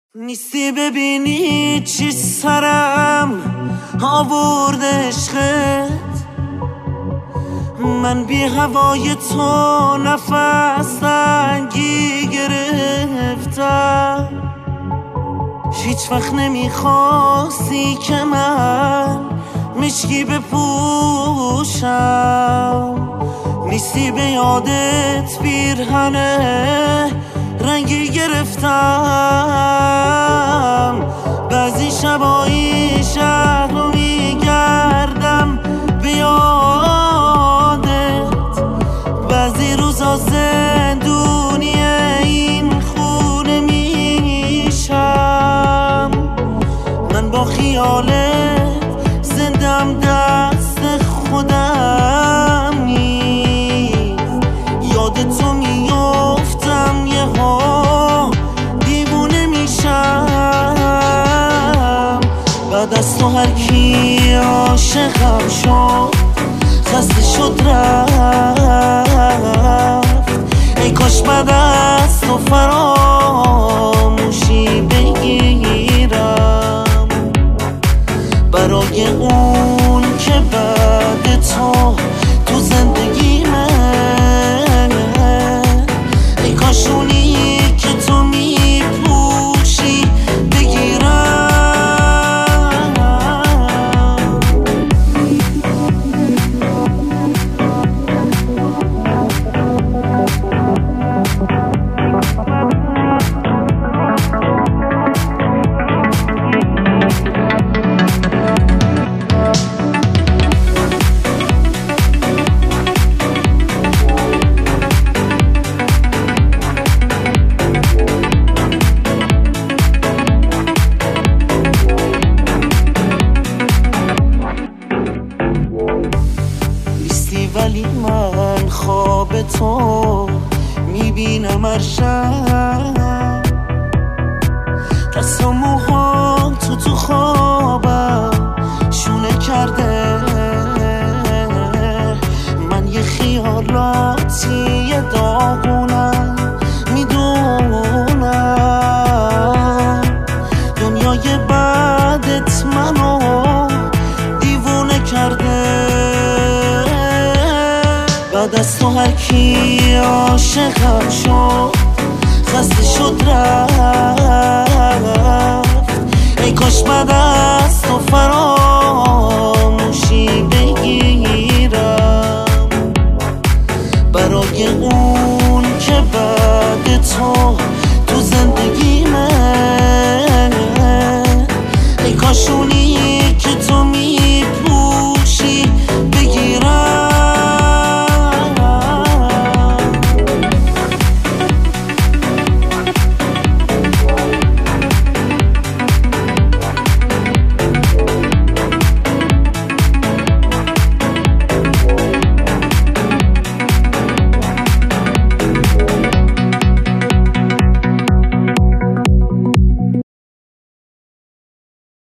نیستی ببینی چی سرم آورد عشقت. من بی هوای تو نفس تنگی گرفتم. هیچ وقت نمیخواستی که من مشکی بپوشم. نیستی به یادت پیرهن رنگی گرفتم. بعضی شبایی شهر رو میگردم به یادت. بعضی روزا زندونی این خونه میشم. من با خیالت زندم دست خودم نیست. یاد تو میافتم یه ها دیوونه میشم. بعد از تو هر کی عاشقم شد خسته شد رفت. ای کاش بعد از تو فراموشی بگیرم برای اون که بعد تو زندگیمه. ای کاش اونی که تو میپوشی بگیرم. ولی من خواب تو میبینم هر شب. دست و موهام تو خوابم شونه کرده. من یه خیالاتی یه داغونم میدونم. دنیای بعدت منو دیوونه کرده. بعد از تو هر کی عاشقم شد خسته شد رفت. ای کاش بعد از تو فراموشی